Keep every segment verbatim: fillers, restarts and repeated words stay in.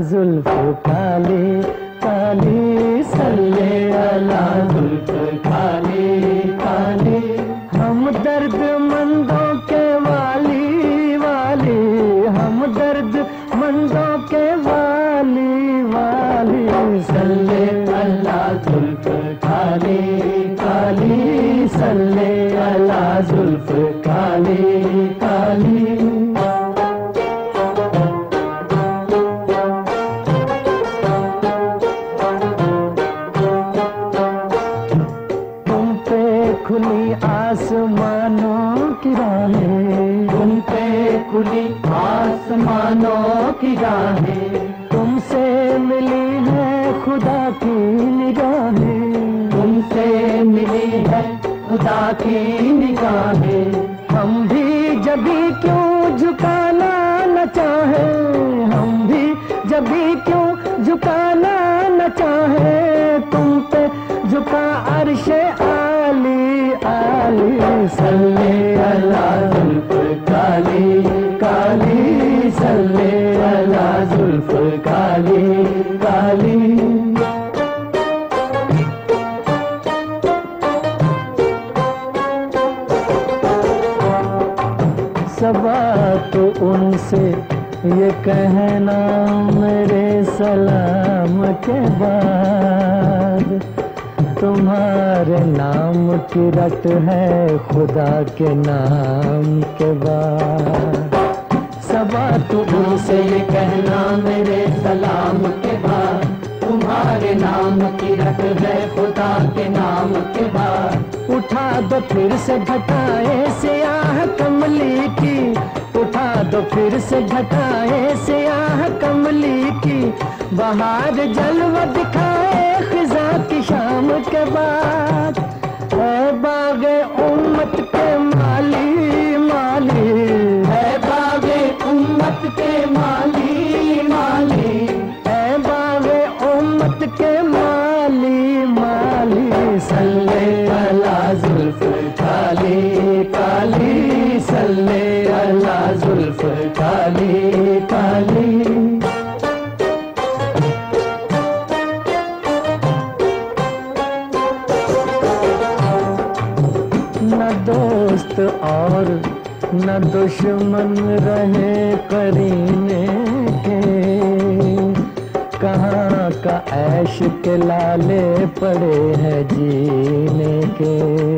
जुल्फ काली काली, सल्ले अला जुल्फ काली काली। हम दर्द मंदों के वाली वाली, हम दर्द मंदों के वाली वाली, सल्ले अला जुल्फ काली काली, सल्ले अला जुल्फ काली काली। तुम पे खुली आसमानों की राहें, तुम पे खुली आसमानों की राहें, तुमसे मिली है खुदा की निगाहें, तुमसे मिली है खुदा की निगाहें। हम भी जभी क्यों झुकाना न चाहे, हम भी जभी क्यों झुकाना न चाहे, तुम पे झुका अर्शे आली आली, सल्ले अला जुल्फ काली काली, सल्ले अला जुल्फ काली काली। सबा तो उनसे ये कहना मेरे सलाम के बाद, तुम्हारे नाम की रट है खुदा के नाम के बाद। सबा तो उनसे ये कहना मेरे सलाम के बाद, तुम्हारे नाम की रट है खुदा के नाम के बाद। उठा दो फिर से घटाए स्याह कमली की, उठा दो फिर से घटाए स्याह कमली की, बाहर जलवा दिखाए खिजा की शाम के बाद। है बागे उम्मत के माली माली, है बागे उम्मत के माली माली, है बागे उम्मत के माली माली, सल्ले अला जुल्फ काली काली, सल्ले अला जुल्फ काली काली। न दोस्त और न दुश्मन रहे करीने के, कहाँ का ऐश के लाले पड़े हैं जीने के।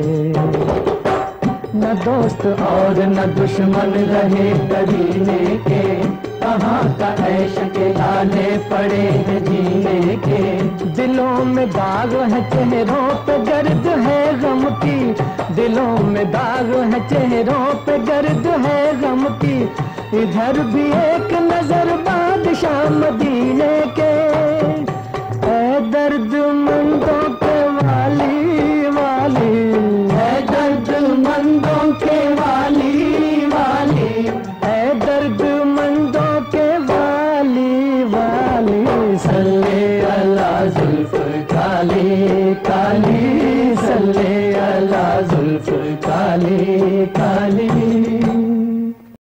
न दोस्त और न दुश्मन रहे करीने के, कहाँ का ऐश के लाले पड़े हैं जीने के। दिलों में दाग है चेहरों पे गर्द है गम की, दिलों में दाग है चेहरों पे गर्द है गम की। इधर भी एक नजर बादशाह मदीने के, ऐ दर्द मंदों के वाली वाली, ऐ दर्द मंदों के वाली वाली, ऐ दर्द मंदों के वाली वाली, सल्ले अला जुल्फ काली काली, सल्ले अला जुल्फ काली काली।